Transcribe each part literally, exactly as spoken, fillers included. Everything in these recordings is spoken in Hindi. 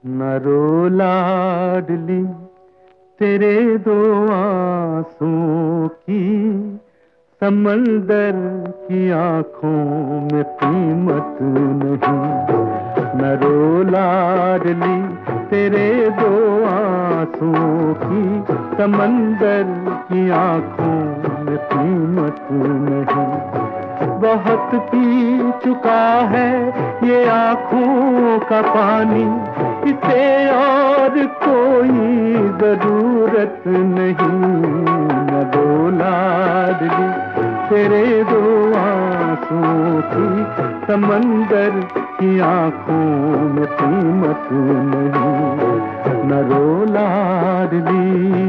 न रो लाडली तेरे दो आंसुओं की, समंदर की आंखों में कीमत नहीं। न रो लाडली तेरे दो आंसुओं की, समंदर की आंखों में कीमत नहीं। बहुत पी चुका है ये आंखों का पानी, इसे और कोई जरूरत नहीं। न दो लाडली तेरे दो आंसुओं की, समंदर की आंखों में कीमत नहीं। न रो लाडली।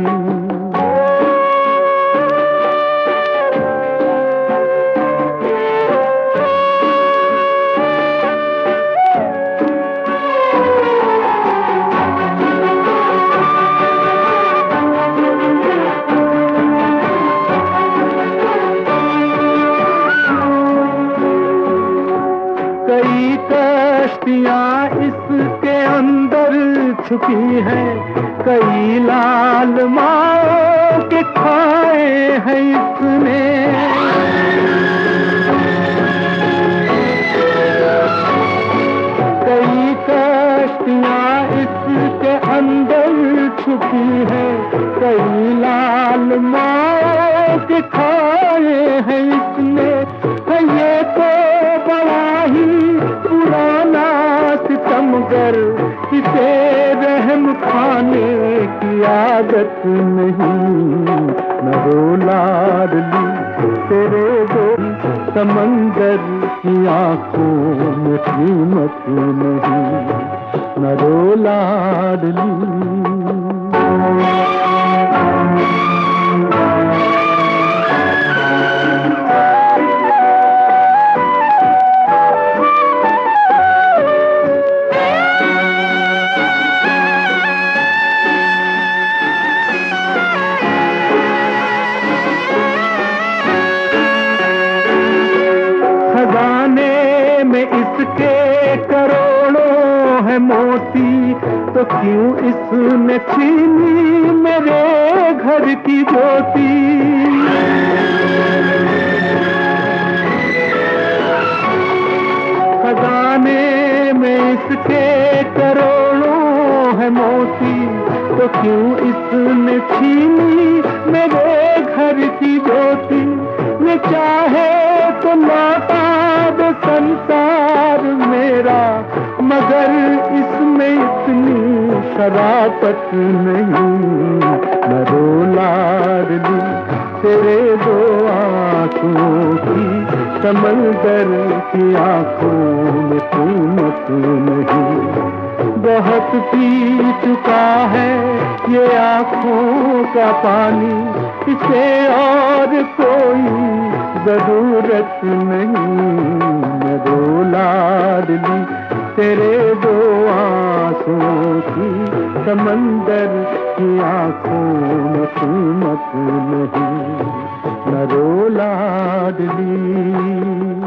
कई कश्तियां इसके अंदर छुपी हैं, कई लाल माओ के खाए हैं इसने। कई कश्तियां इसके अंदर छुपी हैं, कई लाल माओ के खाए हैं इसने। ये तो बड़ा ही पुराना सितमगर, इसे रहम खाने की आदत नहीं। न रो लाडली तेरे दो समंदर की आंखों में कीमत नहीं। न रो लाडली। खजाने में इसके करोड़ों है मोती, तो क्यों इसने छीनी मेरे घर की ज्योति। खजाने में इसके करोड़ों है मोती, तो क्यों इसने छीनी मेरे घर की ज्योति। ये चाहे तो लौटा दे संसार मेरा, मगर इसमें इतनी शराफत नहीं। न रो लाडली तेरे दो आंखों की, समंदर की आंखों में कीमत नहीं। बहुत पी चुका है ये आंखों का पानी, इसे और कोई जरूरत नहीं। न रो लाडली तेरे दो आंसुओं की, समंदर की आंखों में कीमत नहीं। न रो लाडली।